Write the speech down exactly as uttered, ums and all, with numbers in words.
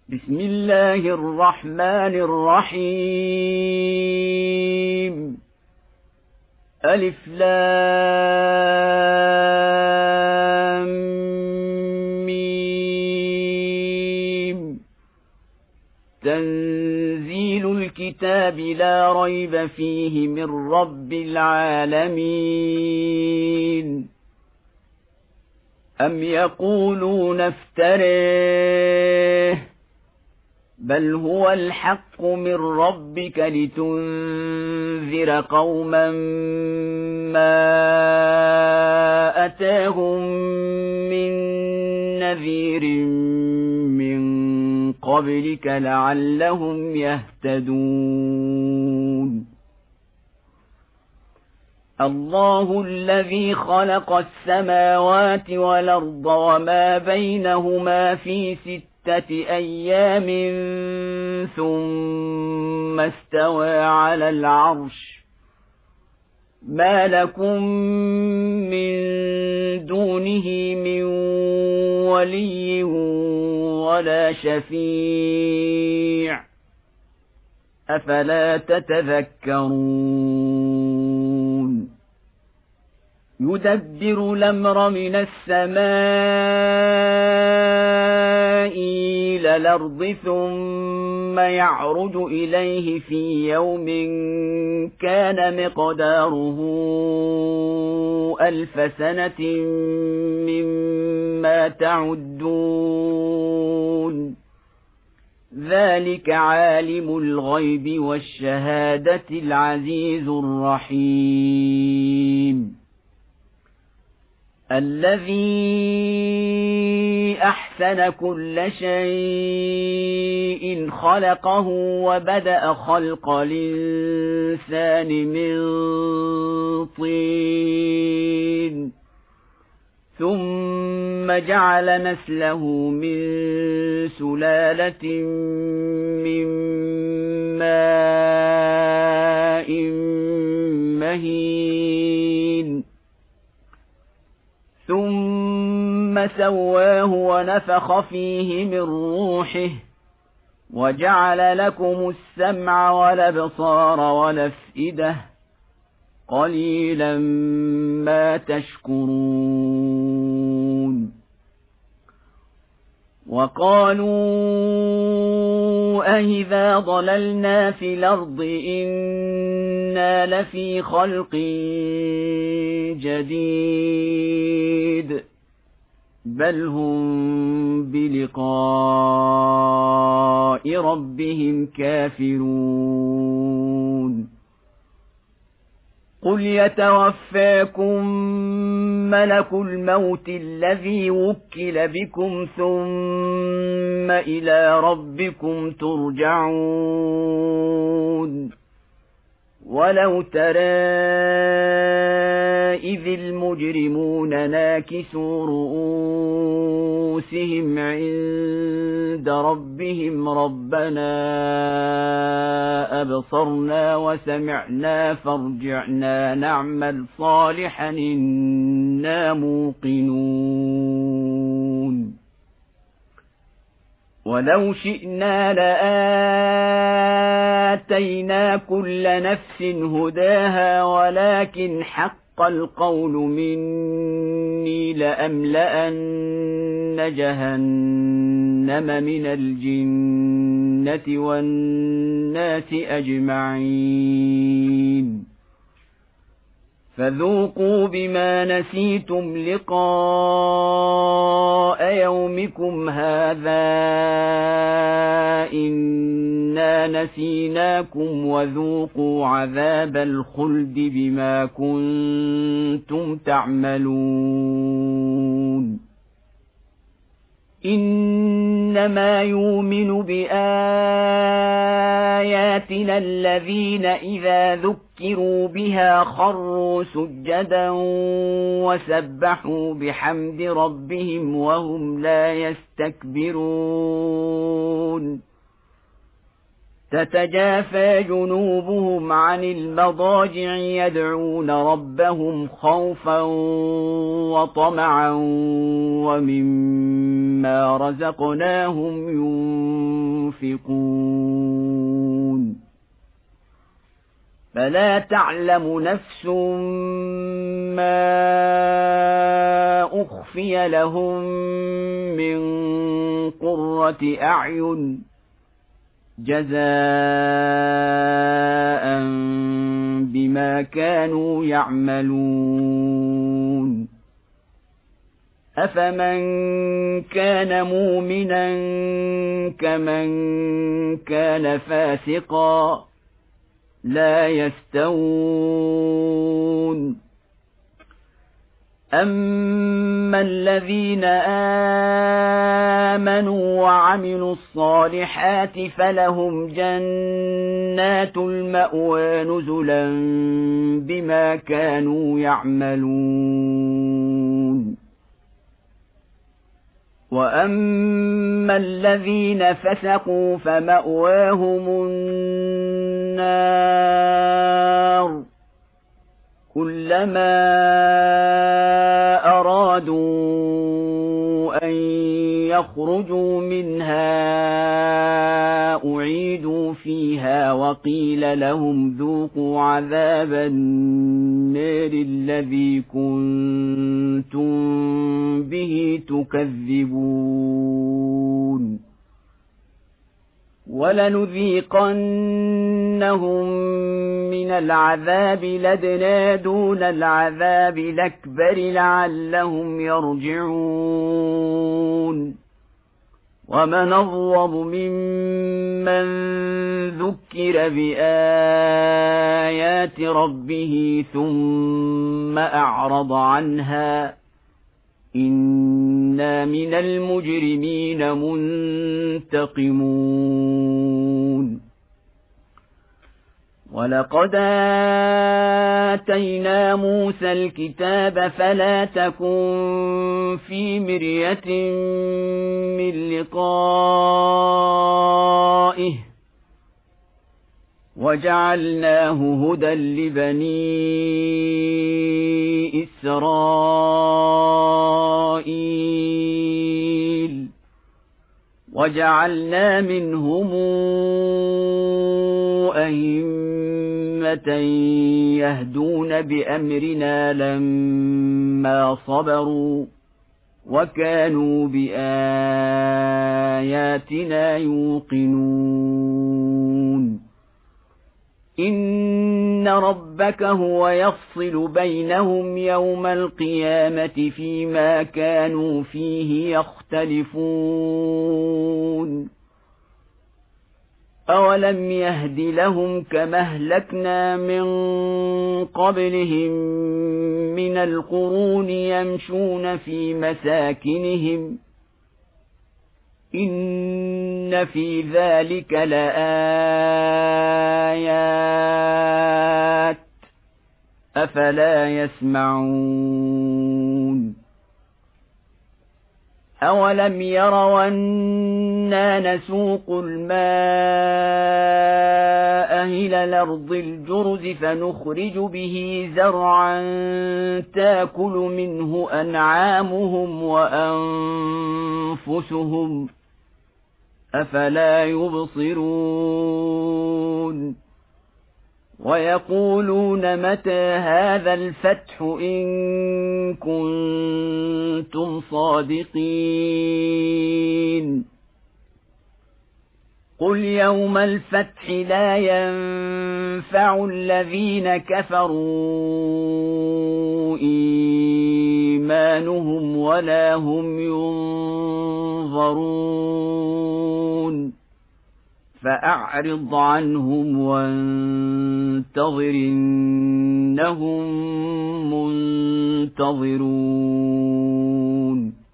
بسم الله الرحمن الرحيم. ألف لام ميم. تنزيل الكتاب لا ريب فيه من رب العالمين. أم يقولون افتريه، بل هو الحق من ربك لتنذر قوما ما أتاهم من نذير من قبلك لعلهم يهتدون. الله الذي خلق السماوات والأرض وما بينهما في ستة أيام ثم استوى على العرش، ما لكم من دونه من ولي ولا شفيع، أفلا تتذكرون. يدبر الأمر من السماء إلى الأرض ثم يعرج إليه في يوم كان مقداره ألف سنة مما تعدون. ذلك عالم الغيب والشهادة العزيز الرحيم. الذي أحسن كل شيء خلقه وبدأ خلق الإنسان من طين ثم جعل نسله من سلالة من ماء مهين ثم سواه ونفخ فيه من روحه وجعل لكم السمع والأبصار والأفئدة، قليلا ما تشكرون. وقالوا أإذا ضللنا في الأرض إنا لفي خلق جديد، بل هم بلقاء ربهم كافرون. قل يتوفاكم ملك الموت الذي وكل بكم ثم إلى ربكم ترجعون. ولو ترى إذ المجرمون ناكسوا رؤوسهم عند ربهم ربنا أبصرنا وسمعنا فارجعنا نعمل صالحا إنا موقنون. ولو شئنا لآتينا كل نفس هداها ولكن حق القول مني لأملأن جهنم من الجنة والناس أجمعين. فذوقوا بما نسيتم لقاء يومكم هذا إنا نسيناكم وذوقوا عذاب الخلد بما كنتم تعملون. إنما يؤمن بآياتنا الذين إذا ذكروا بها خروا سجدا وسبحوا بحمد ربهم وهم لا يستكبرون. تتجافى جنوبهم عن المضاجع يدعون ربهم خوفا وطمعا ومما رزقناهم ينفقون. ينفقون فلا تعلم نفس ما أخفي لهم من قرة أعين جزاء بما كانوا يعملون أفمن كان مؤمنا كمن كان فاسقا لا يستوون أما الذين آمنوا وعملوا الصالحات فلهم جنات المأوى نزلا بما كانوا يعملون وأما الذين فسقوا فمأواهم النار كلما أرادوا أن يخرجوا منها أعيدوا فيها وقيل لهم ذوقوا عذاب النار الذي كنتم به تكذبون ولنذيقنهم من العذاب الأدنى دون العذاب الأكبر لعلهم يرجعون ومن أظلم ممن ذكر بآيات ربه ثم أعرض عنها إنا من المجرمين منتقمون ولقد آتينا موسى الكتاب فلا تكن في مرية من لقائه وجعلناه هدى لبني إسرائيل وجعلنا منهم أئمة يهدون بأمرنا لما صبروا وكانوا بآياتنا يوقنون إن ربك هو يفصل بينهم يوم القيامة فيما كانوا فيه يختلفون أولم يهد لهم كما أهلكنا من قبلهم من القرون يمشون في مساكنهم إن في ذلك لآيات أفلا يسمعون أولم يروا أنا نسوق الماء إلى الأرض الجرز فنخرج به زرعا تأكل منه أنعامهم وأنفسهم أفلا يبصرون ويقولون متى هذا الفتح إن كنتم صادقين قل يوم الفتح لا ينفع الذين كفروا إيمانهم ولا هم ينظرون فأعرض عنهم وانتظر إنهم منتظرون